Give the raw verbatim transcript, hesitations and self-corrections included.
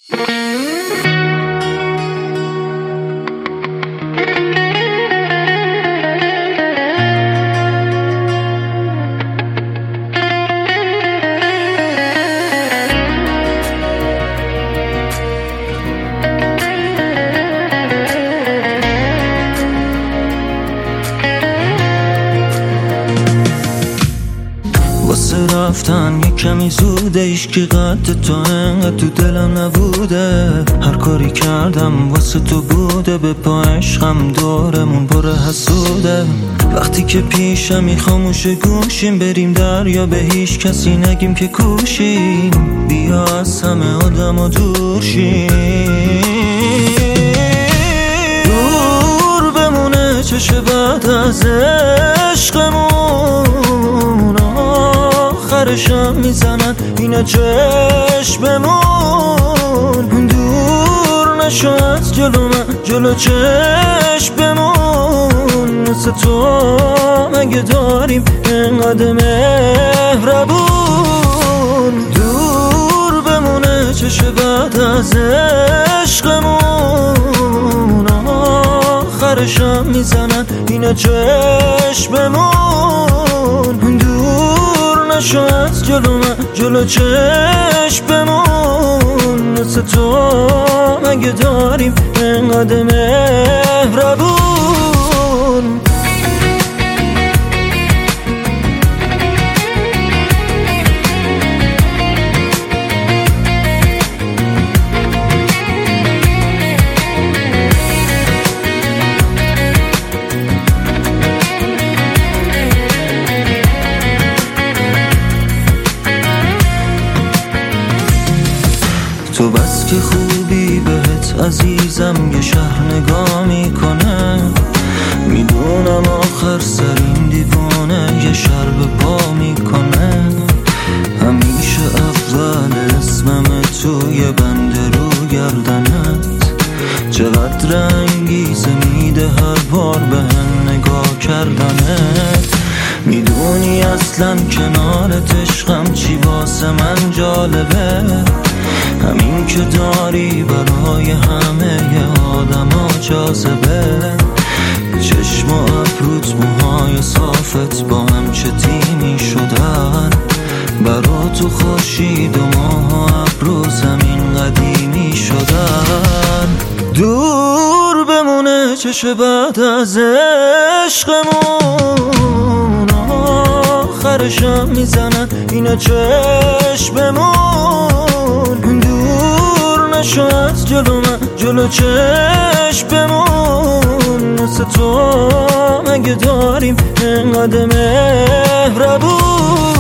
واسه رفتن یه کمی زوده، ایشکی قد تو انقدر تو دلم نبوده. هر کاری کردم واسه تو بوده، به پا عشقم دورمون پر حسوده. وقتی که پیشمی خاموش گوشیم، بریم دریا به هیچ کسی نگیم که کوشیم. بیا از همه آدم و دور شیم، دور بمونه چشه بعد از عشقمون. آخرشم میزنن اینا چشممون، دور نشو از جلو من، جلو چشممون. مثل تو مگه داریم انقدر مهربون؟ دور بمونه چشه بعد از عشقمون. آخرشم میزنن اینا چشممون، دور نشو از جلو من، جلو چشممون. مثل تو مگه داریم انقدر مهربون؟ تو بس که خوبی بهت عزیزم یه شهر نگاه میکنه. میدونم آخر سر این دیوانه یه شر به پا میکنه. همیشه اول اسمم توی بند رو گردنت، چقدر انگیزه میده هر بار به هم نگاه کردنت. میدونی اصلا کنارت عشقم چی واسه من جالبه، همین که داری برای همه آدم ها جاذبه. چشم و ابروت موهای صافت با هم چه تیمی شدن، برا تو خورشید و ماه و ابرو زمین قدیمی شدن. دور بمونه چشه بعد از عشقمون. آخرشم میزنن اینا چشممون، دور نشو از جلو من، جلو چشممون. مثل تو مگه داریم انقدر مهربون؟